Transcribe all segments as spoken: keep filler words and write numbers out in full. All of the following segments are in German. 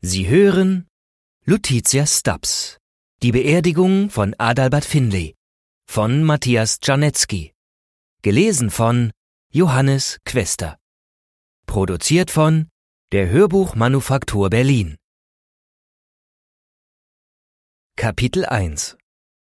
Sie hören Lutetia Stubbs, die Beerdigung von Adalbert Finlay von Matthias Czarnecki, gelesen von Johannes Quester, produziert von der Hörbuchmanufaktur Berlin. Kapitel eins.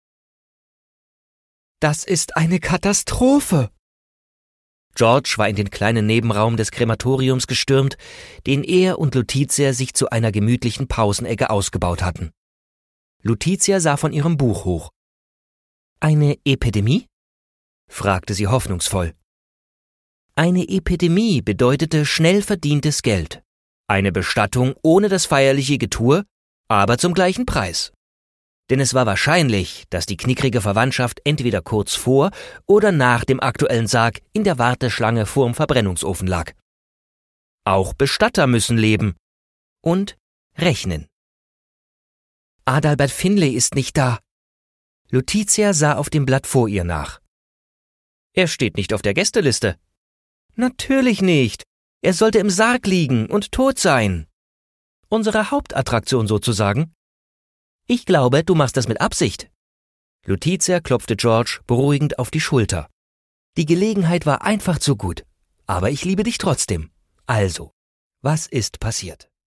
Das ist eine Katastrophe! George war in den kleinen Nebenraum des Krematoriums gestürmt, den er und Lutetia sich zu einer gemütlichen Pausenecke ausgebaut hatten. Lutetia sah von ihrem Buch hoch. »Eine Epidemie?« fragte sie hoffnungsvoll. Eine Epidemie bedeutete schnell verdientes Geld. Eine Bestattung ohne das feierliche Getue, aber zum gleichen Preis. Denn es war wahrscheinlich, dass die knickrige Verwandtschaft entweder kurz vor oder nach dem aktuellen Sarg in der Warteschlange vorm Verbrennungsofen lag. Auch Bestatter müssen leben und rechnen. Adalbert Finlay ist nicht da. Lutetia sah auf dem Blatt vor ihr nach. Er steht nicht auf der Gästeliste. Natürlich nicht. Er sollte im Sarg liegen und tot sein. Unsere Hauptattraktion sozusagen. Ich glaube, du machst das mit Absicht. Lutetia klopfte George beruhigend auf die Schulter. Die Gelegenheit war einfach zu gut. Aber ich liebe dich trotzdem. Also, was ist passiert?